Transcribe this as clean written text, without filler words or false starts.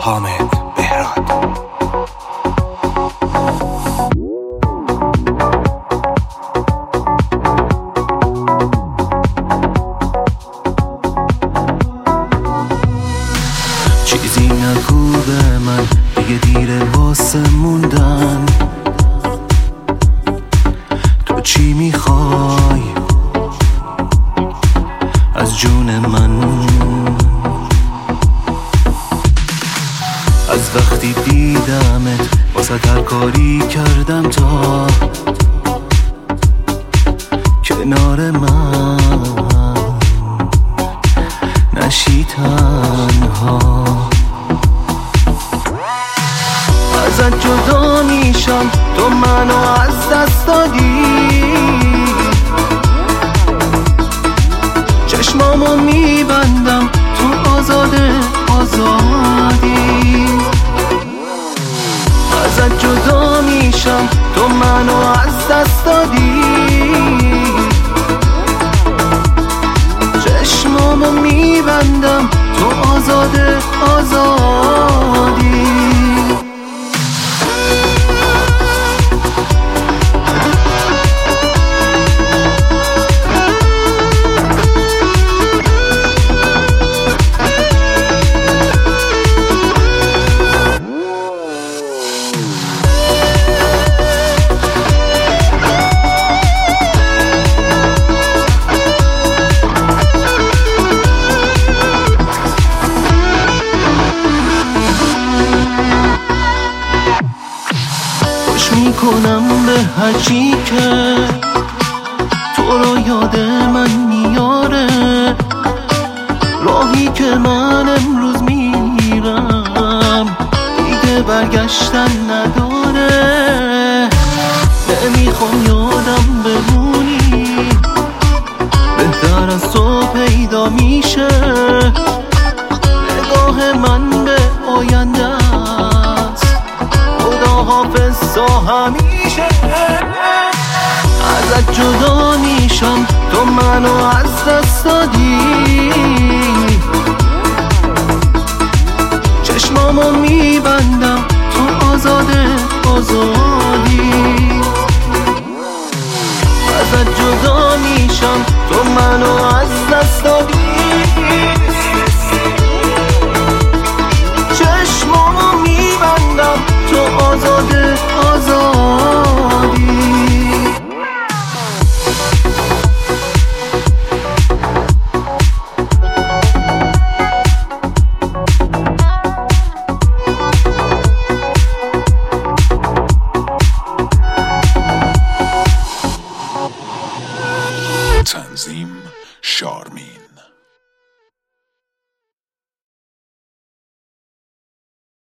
حامد بهراد. چیزی نگو به من، دیگه دیره واسه موندن. تو چی میخوای از جون من؟ از وقتی دیدمت واسه هر کاری کردم تا کنار من نشی تنها. ازت جدا میشم، تو منو از دست دادی. چشمامو میبندم، تو آزاده آزادی. ازت جدا میشم، تو منو از دست دادی. چشمامو میبندم، تو آزاده آزادی. میکنم به هرچی که تو رو یاد من میاره. راهی که من امروز میرم دیگه برگشتن نداره. نمیخوام یادم بمونی، بهتر از تو پیدا میشه. نگاه من به آینده است، خداحافظ تا همیشه. ازت جدا میشم، تو منو از دست دادی. چشمامو میبندم، تو آزاده آزادی. ازت جدا میشم، تو منو از دست دادی. چشمامو میبندم، تو آزاده آزادی. تنظیم شارمین.